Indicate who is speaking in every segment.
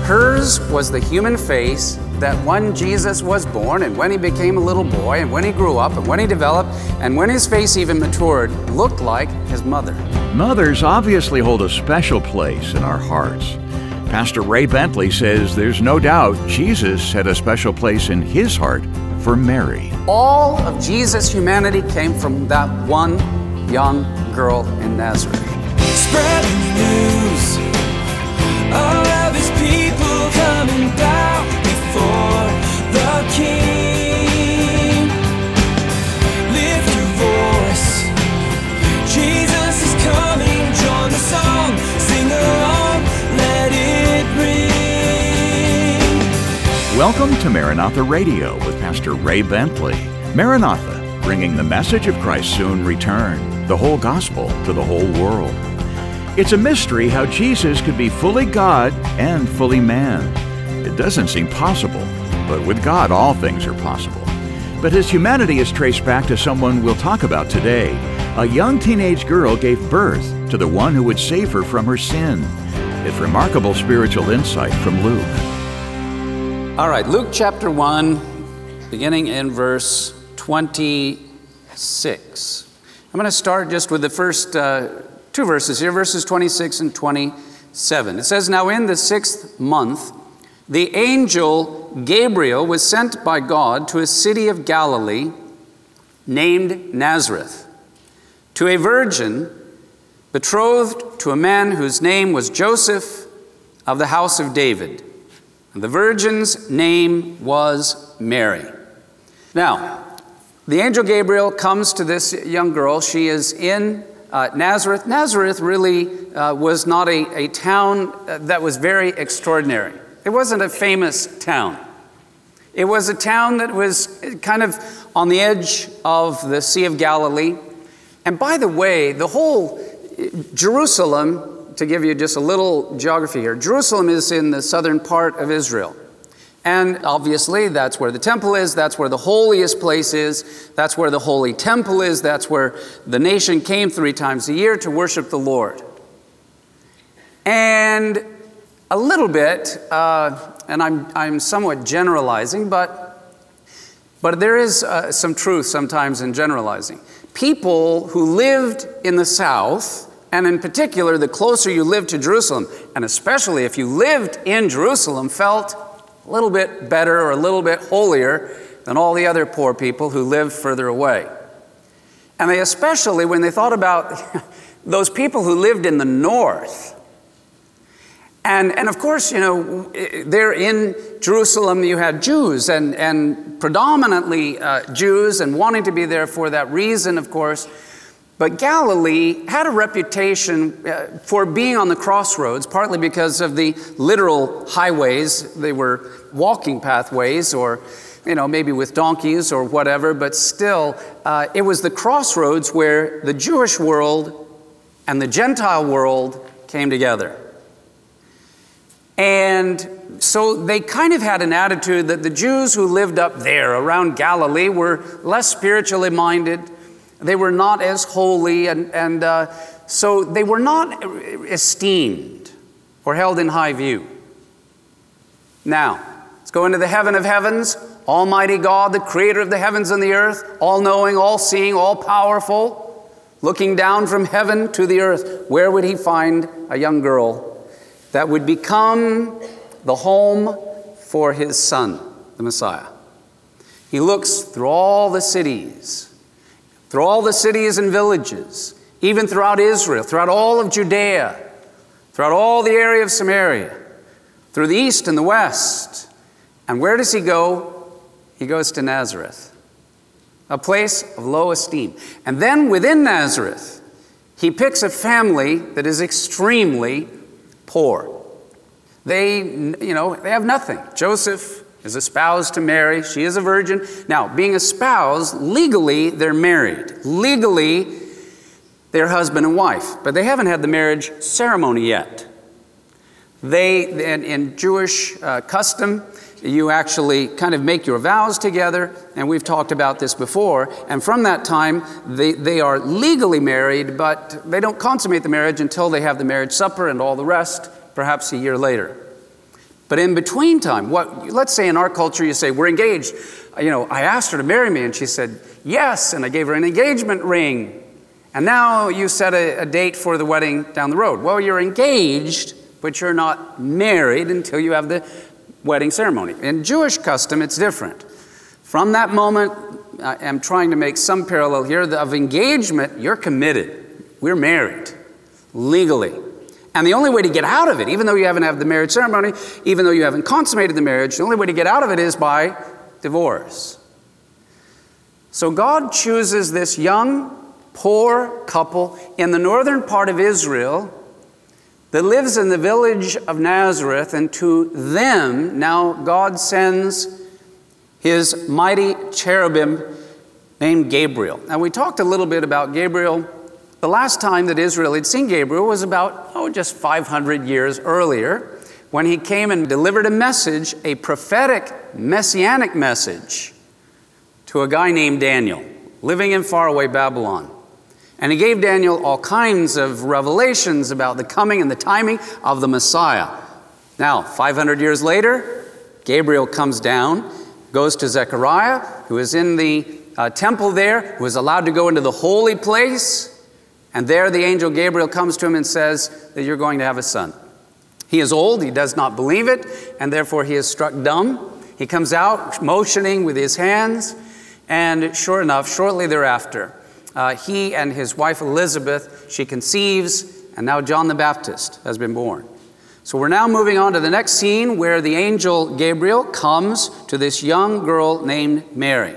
Speaker 1: hers was the human face that when Jesus was born and when he became a little boy and when he grew up and when he developed and when his face even matured, looked like his mother.
Speaker 2: Mothers obviously hold a special place in our hearts. Pastor Ray Bentley says there's no doubt Jesus had a special place in his heart for Mary.
Speaker 1: All of Jesus' humanity came from that one young girl in Nazareth.
Speaker 3: Spreading the news, all of his people coming down before the King. Lift your voice, Jesus is coming, join the song, sing along, let it ring.
Speaker 2: Welcome to Maranatha Radio with Pastor Ray Bentley. Maranatha, bringing the message of Christ's soon return, the whole gospel to the whole world. It's a mystery how Jesus could be fully God and fully man. It doesn't seem possible, but with God all things are possible. But his humanity is traced back to someone we'll talk about today. A young teenage girl gave birth to the one who would save her from her sin. It's remarkable spiritual insight from Luke.
Speaker 1: All right, Luke chapter 1, beginning in verse 26. I'm going to start just with the first two verses here, verses 26 and 27. It says, "Now in the 6th month, the angel Gabriel was sent by God to a city of Galilee named Nazareth, to a virgin betrothed to a man whose name was Joseph of the house of David. And the virgin's name was Mary." Now, the angel Gabriel comes to this young girl. She is in Nazareth. Nazareth really was not a town that was very extraordinary. It wasn't a famous town. It was a town that was kind of on the edge of the Sea of Galilee. And by the way, the whole Jerusalem, to give you just a little geography here, Jerusalem is in the southern part of Israel. And obviously, that's where the temple is, that's where the holiest place is, that's where the holy temple is, that's where the nation came 3 times a year to worship the Lord. And a little bit, and I'm somewhat generalizing, but there is some truth sometimes in generalizing. People who lived in the south, and in particular, the closer you lived to Jerusalem, and especially if you lived in Jerusalem, felt a little bit better or a little bit holier than all the other poor people who lived further away. And they especially, when they thought about those people who lived in the north, and of course, you know, there in Jerusalem you had Jews and predominantly Jews and wanting to be there for that reason, of course. But Galilee had a reputation for being on the crossroads, partly because of the literal highways. They were walking pathways, or, you know, maybe with donkeys or whatever, but still, it was the crossroads where the Jewish world and the Gentile world came together. And so they kind of had an attitude that the Jews who lived up there around Galilee were less spiritually minded. They were not as holy, and so they were not esteemed or held in high view. Now, let's go into the heaven of heavens. Almighty God, the creator of the heavens and the earth, all-knowing, all-seeing, all-powerful, looking down from heaven to the earth. Where would he find a young girl that would become the home for his son, the Messiah? He looks through all the cities and villages, even throughout Israel, throughout all of Judea, throughout all the area of Samaria, through the east and the west. And where does he go? He goes to Nazareth, a place of low esteem. And then within Nazareth, he picks a family that is extremely poor. They have nothing. Joseph is espoused to Mary. She is a virgin. Now, being espoused, legally, they're married. Legally, they're husband and wife. But they haven't had the marriage ceremony yet. In Jewish custom, you actually kind of make your vows together, and we've talked about this before, and from that time, they are legally married, but they don't consummate the marriage until they have the marriage supper and all the rest, perhaps a year later. But in between time, let's say in our culture you say, we're engaged. I asked her to marry me and she said, yes, and I gave her an engagement ring. And now you set a date for the wedding down the road. Well, you're engaged, but you're not married until you have the wedding ceremony. In Jewish custom, it's different. From that moment, I'm trying to make some parallel here, of engagement, you're committed. We're married, legally. And the only way to get out of it, even though you haven't had the marriage ceremony, even though you haven't consummated the marriage, the only way to get out of it is by divorce. So God chooses this young, poor couple in the northern part of Israel that lives in the village of Nazareth, and to them now God sends his mighty cherubim named Gabriel. Now we talked a little bit about Gabriel. The last time that Israel had seen Gabriel was about, just 500 years earlier, when he came and delivered a message, a prophetic messianic message, to a guy named Daniel, living in faraway Babylon. And he gave Daniel all kinds of revelations about the coming and the timing of the Messiah. Now, 500 years later, Gabriel comes down, goes to Zechariah, who is in the temple there, who is allowed to go into the holy place. And there the angel Gabriel comes to him and says that you're going to have a son. He is old, he does not believe it, and therefore he is struck dumb. He comes out motioning with his hands, and sure enough, shortly thereafter, he and his wife Elizabeth, she conceives, and now John the Baptist has been born. So we're now moving on to the next scene where the angel Gabriel comes to this young girl named Mary.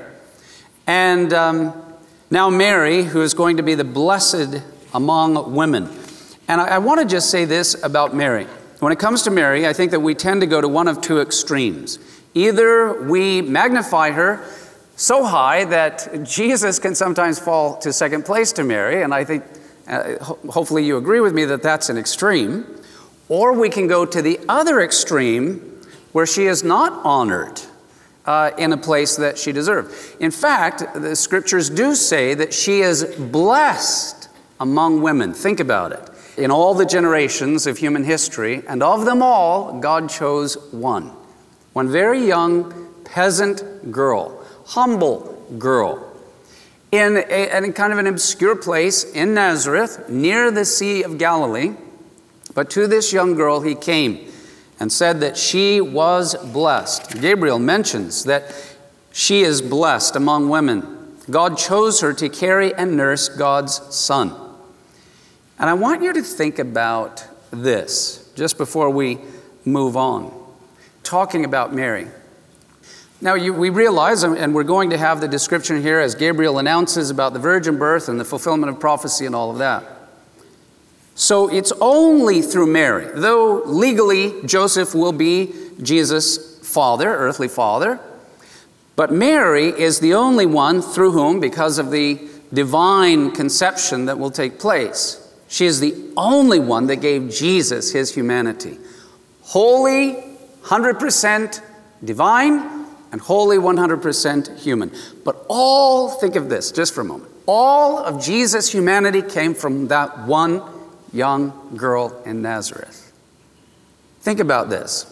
Speaker 1: And now Mary, who is going to be the blessed among women. And I want to just say this about Mary. When it comes to Mary, I think that we tend to go to one of two extremes. Either we magnify her so high that Jesus can sometimes fall to second place to Mary, and I think hopefully you agree with me that that's an extreme. Or we can go to the other extreme where she is not honored in a place that she deserved. In fact, the scriptures do say that she is blessed among women. Think about it. In all the generations of human history, and of them all, God chose one very young peasant girl, humble girl, in kind of an obscure place in Nazareth, near the Sea of Galilee. But to this young girl he came and said that she was blessed. Gabriel mentions that she is blessed among women. God chose her to carry and nurse God's son. And I want you to think about this just before we move on, talking about Mary. Now, we realize, and we're going to have the description here as Gabriel announces about the virgin birth and the fulfillment of prophecy and all of that. So it's only through Mary, though legally Joseph will be Jesus' father, earthly father, but Mary is the only one through whom, because of the divine conception that will take place, she is the only one that gave Jesus his humanity. Holy, 100% divine, and holy, 100% human. But think of this just for a moment. All of Jesus' humanity came from that one young girl in Nazareth. Think about this.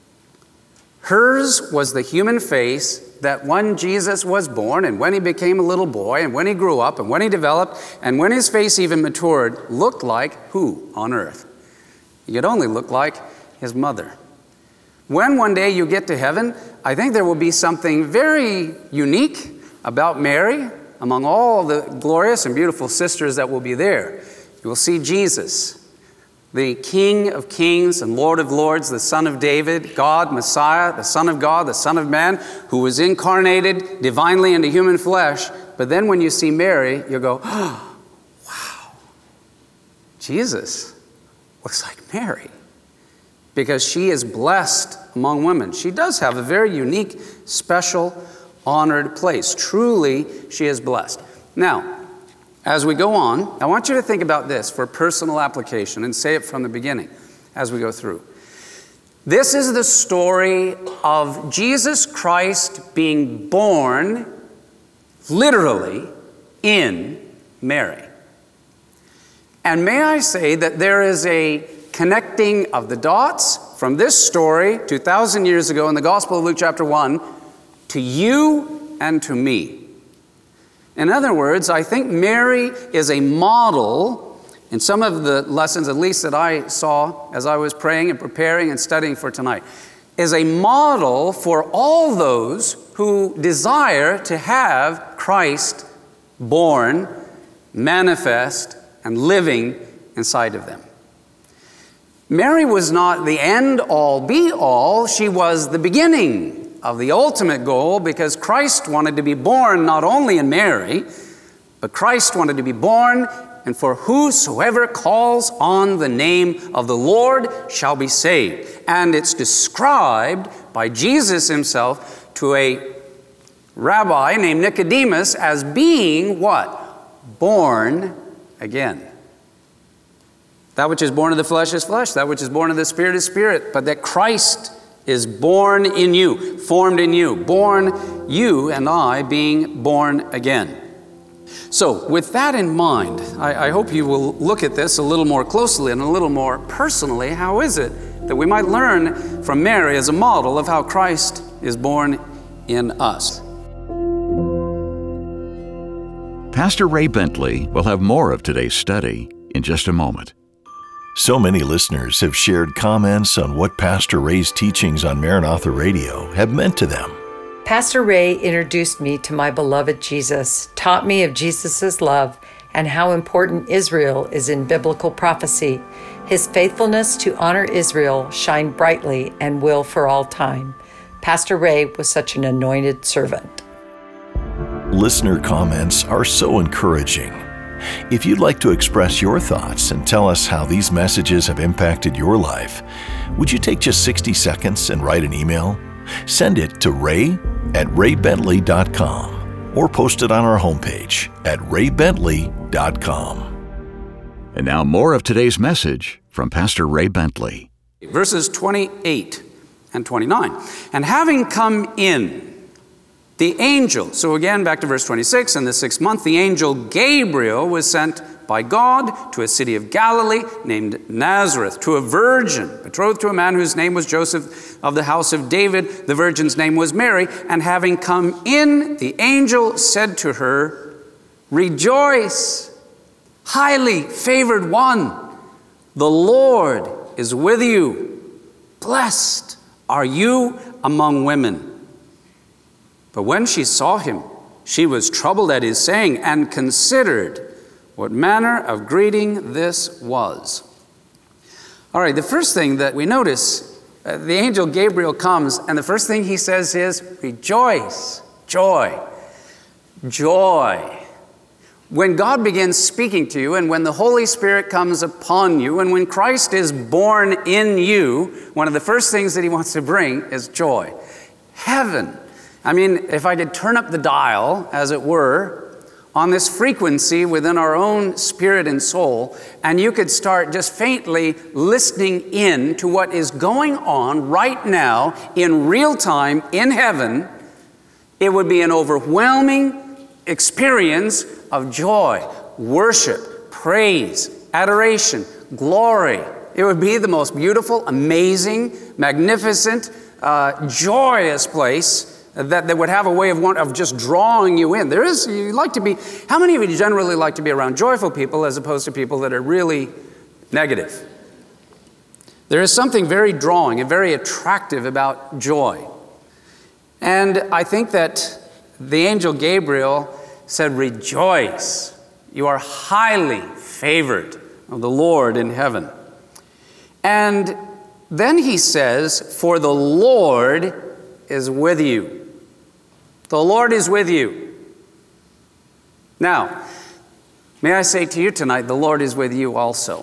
Speaker 1: Hers was the human face that when Jesus was born, and when he became a little boy, and when he grew up, and when he developed, and when his face even matured, looked like who on earth? He could only look like his mother. When one day you get to heaven, I think there will be something very unique about Mary among all the glorious and beautiful sisters that will be there. You will see Jesus, the King of kings and Lord of lords, the Son of David, God, Messiah, the Son of God, the Son of man, who was incarnated divinely into human flesh. But then when you see Mary, you go, oh, wow, Jesus looks like Mary. Because she is blessed among women. She does have a very unique, special, honored place. Truly, she is blessed. Now, as we go on, I want you to think about this for personal application and say it from the beginning as we go through. This is the story of Jesus Christ being born literally in Mary. And may I say that there is a connecting of the dots from this story 2,000 years ago in the Gospel of Luke chapter 1 to you and to me. In other words, I think Mary is a model in some of the lessons, at least that I saw as I was praying and preparing and studying for tonight, is a model for all those who desire to have Christ born, manifest, and living inside of them. Mary was not the end-all, be-all. She was the beginning of the ultimate goal, because Christ wanted to be born not only in Mary, but Christ wanted to be born, and for whosoever calls on the name of the Lord shall be saved. And it's described by Jesus himself to a rabbi named Nicodemus as being what? Born again. That which is born of the flesh is flesh. That which is born of the Spirit is spirit. But that Christ is born in you, formed in you, born, you and I being born again. So with that in mind, I hope you will look at this a little more closely and a little more personally. How is it that we might learn from Mary as a model of how Christ is born in us?
Speaker 2: Pastor Ray Bentley will have more of today's study in just a moment.
Speaker 4: So many listeners have shared comments on what Pastor Ray's teachings on Maranatha Radio have meant to them.
Speaker 5: Pastor Ray introduced me to my beloved Jesus, taught me of Jesus' love and how important Israel is in biblical prophecy. His faithfulness to honor Israel shined brightly and will for all time. Pastor Ray was such an anointed servant.
Speaker 4: Listener comments are so encouraging. If you'd like to express your thoughts and tell us how these messages have impacted your life, would you take just 60 seconds and write an email? Send it to ray@raybentley.com or post it on our homepage at raybentley.com.
Speaker 2: And now more of today's message from Pastor Ray Bentley.
Speaker 1: Verses 28 and 29. And having come in, the angel, so again back to verse 26, in the 6th month, the angel Gabriel was sent by God to a city of Galilee named Nazareth, to a virgin betrothed to a man whose name was Joseph of the house of David. The virgin's name was Mary. And having come in, the angel said to her, "Rejoice, highly favored one, the Lord is with you. Blessed are you among women." But when she saw him, she was troubled at his saying and considered what manner of greeting this was. All right, the first thing that we notice, the angel Gabriel comes, and the first thing he says is, rejoice, joy, joy. When God begins speaking to you, and when the Holy Spirit comes upon you, and when Christ is born in you, one of the first things that he wants to bring is joy. Heaven. I mean, if I could turn up the dial, as it were, on this frequency within our own spirit and soul, and you could start just faintly listening in to what is going on right now in real time in heaven, it would be an overwhelming experience of joy, worship, praise, adoration, glory. It would be the most beautiful, amazing, magnificent, joyous place that would have a way of just drawing you in. How many of you generally like to be around joyful people as opposed to people that are really negative? There is something very drawing and very attractive about joy. And I think that the angel Gabriel said, rejoice, you are highly favored of the Lord in heaven. And then he says, for the Lord is with you. The Lord is with you. Now, may I say to you tonight, the Lord is with you also.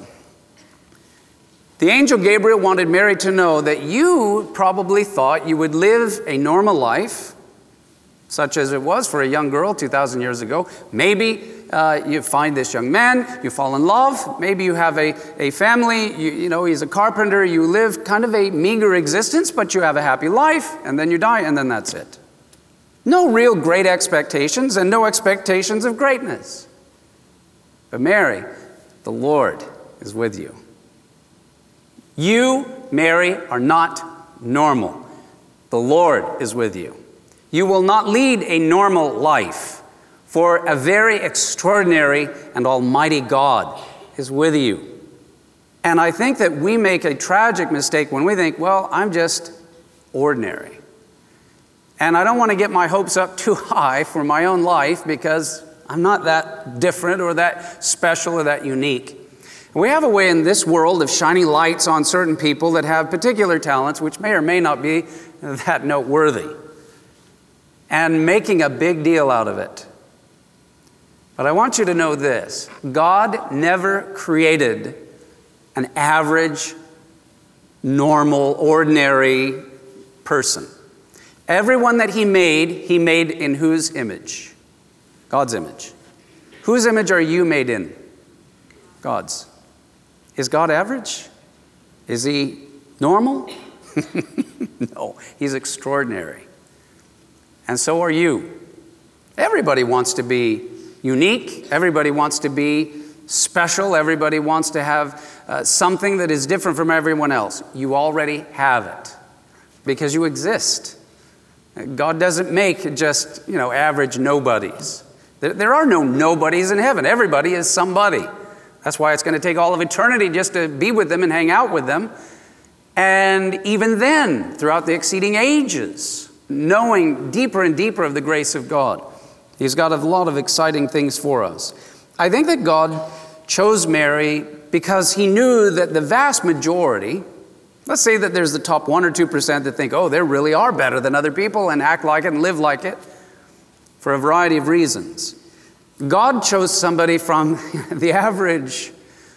Speaker 1: The angel Gabriel wanted Mary to know that you probably thought you would live a normal life, such as it was for a young girl 2,000 years ago. Maybe you find this young man, you fall in love, maybe you have a family, you know, he's a carpenter, you live kind of a meager existence, but you have a happy life, and then you die, and then that's it. No real great expectations, and no expectations of greatness. But Mary, the Lord is with you. You, Mary, are not normal. The Lord is with you. You will not lead a normal life, for a very extraordinary and almighty God is with you. And I think that we make a tragic mistake when we think, well, I'm just ordinary. And I don't want to get my hopes up too high for my own life because I'm not that different or that special or that unique. We have a way in this world of shining lights on certain people that have particular talents, which may or may not be that noteworthy, and making a big deal out of it. But I want you to know this: God never created an average, normal, ordinary person. Everyone that He made in whose image? God's image. Whose image are you made in? God's. Is God average? Is He normal? No, He's extraordinary. And so are you. Everybody wants to be unique. Everybody wants to be special. Everybody wants to have something that is different from everyone else. You already have it because you exist. God doesn't make just, average nobodies. There are no nobodies in heaven. Everybody is somebody. That's why it's going to take all of eternity just to be with them and hang out with them. And even then, throughout the exceeding ages, knowing deeper and deeper of the grace of God. He's got a lot of exciting things for us. I think that God chose Mary because He knew that the vast majority, let's say that there's the top 1 or 2% that think, oh, they really are better than other people and act like it and live like it for a variety of reasons. God chose somebody from the average,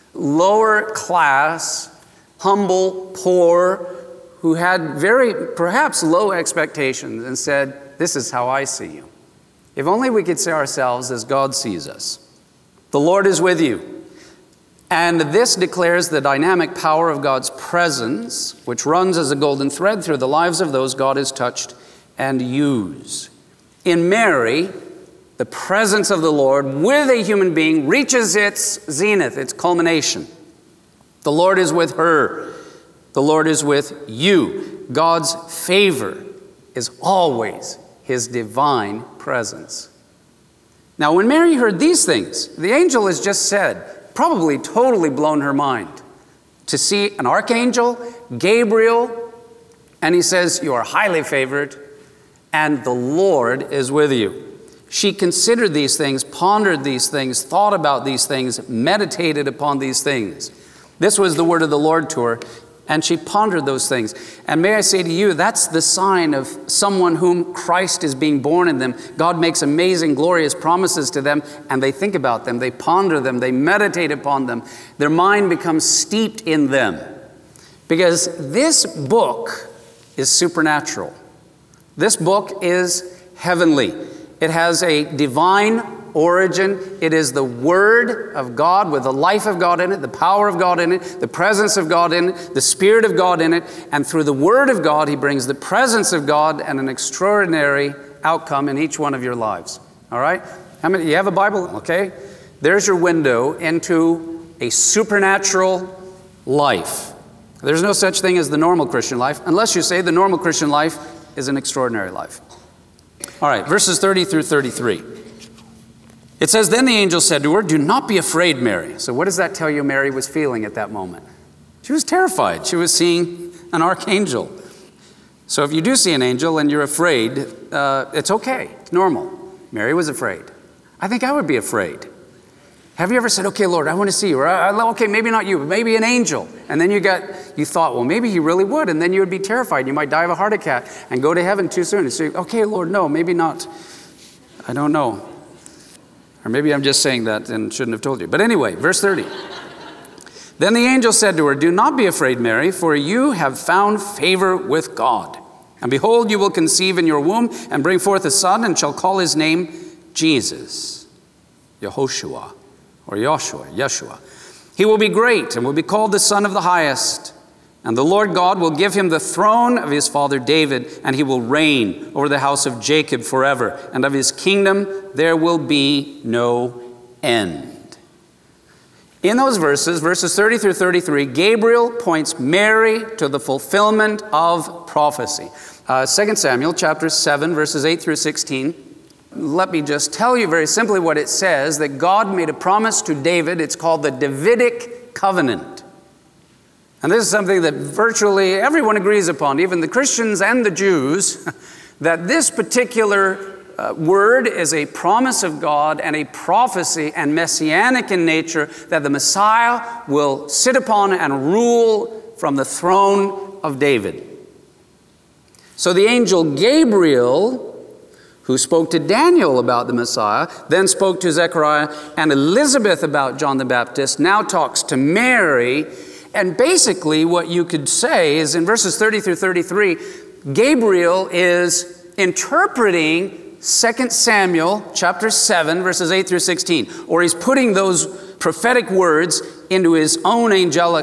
Speaker 1: lower class, humble, poor, who had very, perhaps low expectations and said, this is how I see you. If only we could see ourselves as God sees us. The Lord is with you. And this declares the dynamic power of God's presence, which runs as a golden thread through the lives of those God has touched and used. In Mary, the presence of the Lord with a human being reaches its zenith, its culmination. The Lord is with her. The Lord is with you. God's favor is always His divine presence. Now, when Mary heard these things, the angel has just said, probably totally blown her mind, to see an archangel, Gabriel, and he says, you are highly favored, and the Lord is with you. She considered these things, pondered these things, thought about these things, meditated upon these things. This was the word of the Lord to her, and she pondered those things. And may I say to you, that's the sign of someone whom Christ is being born in them. God makes amazing, glorious promises to them, and they think about them, they ponder them, they meditate upon them. Their mind becomes steeped in them. Because this book is supernatural. This book is heavenly. It has a divine origin. It is the Word of God with the life of God in it, the power of God in it, the presence of God in it, the Spirit of God in it. And through the Word of God, He brings the presence of God and an extraordinary outcome in each one of your lives. All right? How many? You have a Bible? Okay. There's your window into a supernatural life. There's no such thing as the normal Christian life, unless you say the normal Christian life is an extraordinary life. All right, verses 30 through 33. It says, then the angel said to her, do not be afraid, Mary. So what does that tell you Mary was feeling at that moment? She was terrified. She was seeing an archangel. So if you do see an angel and you're afraid, it's okay. It's normal. Mary was afraid. I think I would be afraid. Have you ever said, okay, Lord, I want to see you. Or, okay, maybe not you, but maybe an angel. And then you thought, well, maybe He really would. And then you would be terrified. You might die of a heart attack and go to heaven too soon. And say, okay, Lord, no, maybe not. I don't know. Or maybe I'm just saying that and shouldn't have told you. But anyway, verse 30. Then the angel said to her, do not be afraid, Mary, for you have found favor with God. And behold, you will conceive in your womb and bring forth a son and shall call his name Jesus, Yehoshua. Or Yeshua. He will be great and will be called the Son of the Highest. And the Lord God will give him the throne of his father David, and he will reign over the house of Jacob forever. And of his kingdom there will be no end. In those verses 30 through 33, Gabriel points Mary to the fulfillment of prophecy. 2 Samuel chapter 7, verses 8 through 16. Let me just tell you very simply what it says, that God made a promise to David. It's called the Davidic covenant. And this is something that virtually everyone agrees upon, even the Christians and the Jews, that this particular word is a promise of God and a prophecy and messianic in nature, that the Messiah will sit upon and rule from the throne of David. So the angel Gabriel, who spoke to Daniel about the Messiah, then spoke to Zechariah and Elizabeth about John the Baptist, now talks to Mary. And basically what you could say is in verses 30 through 33, Gabriel is interpreting 2 Samuel chapter 7, verses 8 through 16, or he's putting those prophetic words into his own angelic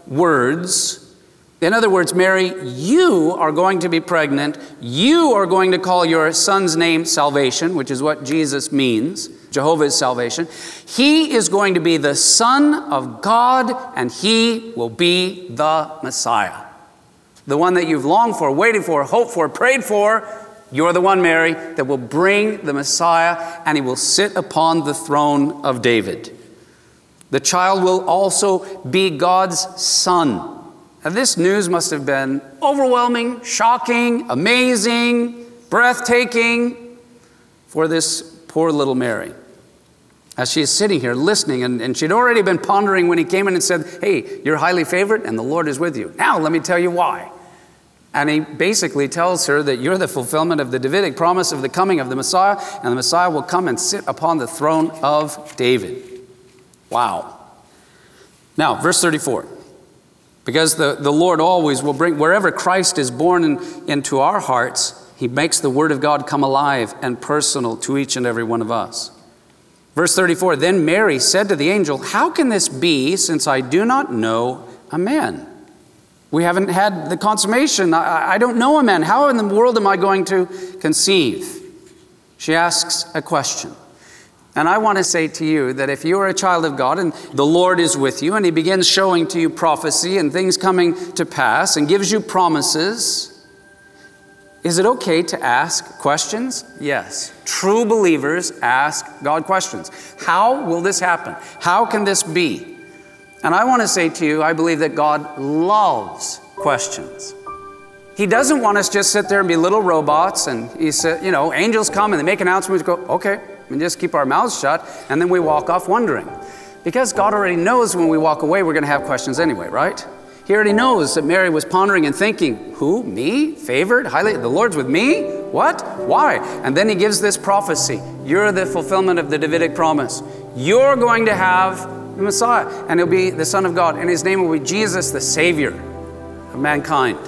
Speaker 1: words. In other words, Mary, you are going to be pregnant. You are going to call your son's name Salvation, which is what Jesus means. Jehovah is salvation. He is going to be the Son of God, and he will be the Messiah. The one that you've longed for, waited for, hoped for, prayed for. You're the one, Mary, that will bring the Messiah, and he will sit upon the throne of David. The child will also be God's son. Now, this news must have been overwhelming, shocking, amazing, breathtaking for this poor little Mary. As she is sitting here listening, and she'd already been pondering when he came in and said, hey, you're highly favored and the Lord is with you. Now let me tell you why. And he basically tells her that you're the fulfillment of the Davidic promise of the coming of the Messiah, and the Messiah will come and sit upon the throne of David. Wow. Now, verse 34. Because the Lord always will bring, wherever Christ is born into our hearts, he makes the Word of God come alive and personal to each and every one of us. Verse 34, then Mary said to the angel, how can this be, since I do not know a man? We haven't had the consummation. I don't know a man. How in the world am I going to conceive? She asks a question. And I want to say to you that if you are a child of God and the Lord is with you and he begins showing to you prophecy and things coming to pass and gives you promises, is it okay to ask questions? Yes. True believers ask God questions. How will this happen? How can this be? And I want to say to you, I believe that God loves questions. He doesn't want us just sit there and be little robots and he said, angels come and they make announcements, go, okay, and just keep our mouths shut, and then we walk off wondering. Because God already knows when we walk away, we're going to have questions anyway, right? He already knows that Mary was pondering and thinking, who, me, favored, highly, the Lord's with me? What? Why? And then he gives this prophecy. You're the fulfillment of the Davidic promise. You're going to have the Messiah, and he'll be the Son of God, and his name will be Jesus, the Savior of mankind.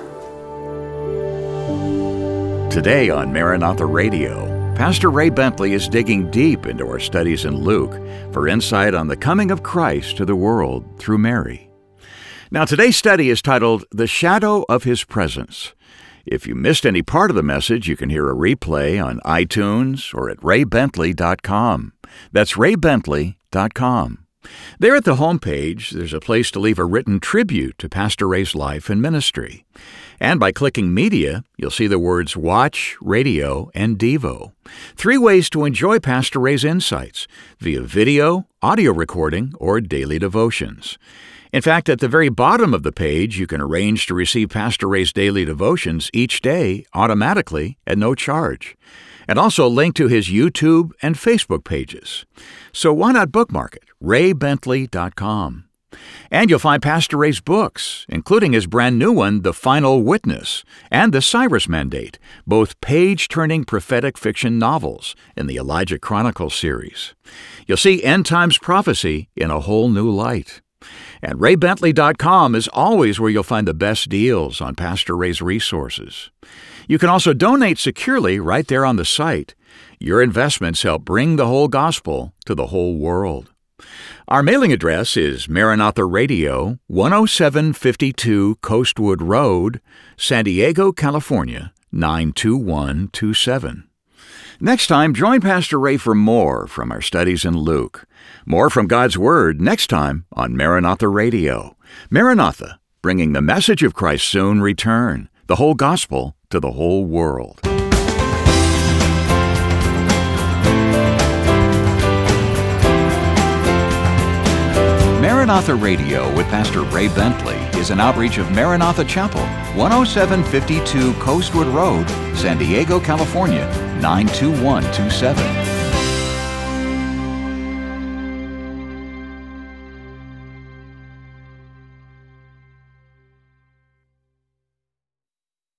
Speaker 2: Today on Maranatha Radio, Pastor Ray Bentley is digging deep into our studies in Luke for insight on the coming of Christ to the world through Mary. Now, today's study is titled, The Shadow of His Presence. If you missed any part of the message, you can hear a replay on iTunes or at raybentley.com. That's raybentley.com. There at the homepage, there's a place to leave a written tribute to Pastor Ray's life and ministry. And by clicking Media, you'll see the words Watch, Radio, and Devo. 3 ways to enjoy Pastor Ray's insights via video, audio recording, or daily devotions. In fact, at the very bottom of the page, you can arrange to receive Pastor Ray's daily devotions each day automatically at no charge. And also link to his YouTube and Facebook pages. So why not bookmark it? raybentley.com. And you'll find Pastor Ray's books, including his brand new one, The Final Witness, and The Cyrus Mandate, both page-turning prophetic fiction novels in the Elijah Chronicles series. You'll see end times prophecy in a whole new light. And raybentley.com is always where you'll find the best deals on Pastor Ray's resources. You can also donate securely right there on the site. Your investments help bring the whole gospel to the whole world. Our mailing address is Maranatha Radio, 10752 Coastwood Road, San Diego, California, 92127. Next time, join Pastor Ray for more from our studies in Luke. More from God's Word next time on Maranatha Radio. Maranatha, bringing the message of Christ's soon return, the whole gospel to the whole world. Maranatha Radio with Pastor Ray Bentley is an outreach of Maranatha Chapel, 10752 Coastwood Road, San Diego, California, 92127.